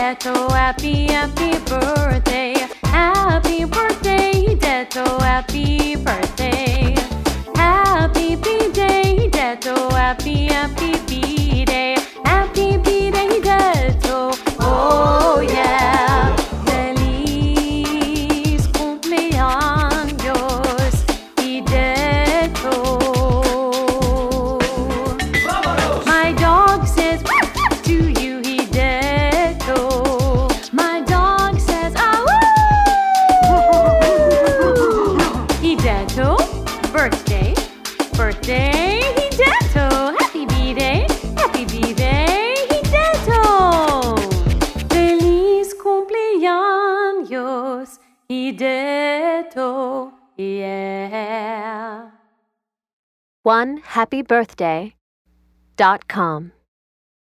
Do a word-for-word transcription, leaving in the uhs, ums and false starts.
Hidetto, happy, happy birthday. Happy birthday, Hidetto, happy birthday. Happy B-Day, Hidetto, happy, happy B-Day. Happy B-Day, Hidetto, oh yeah. Feliz cumpleaños, Hidetto. My dog says to you, Hidetto. My dog says, ah, woo! Hidetto, birthday, birthday, Hidetto. Happy B-Day, happy B-Day, Hidetto. Feliz cumpleaños, Hidetto, yeah. one happy birthday dot com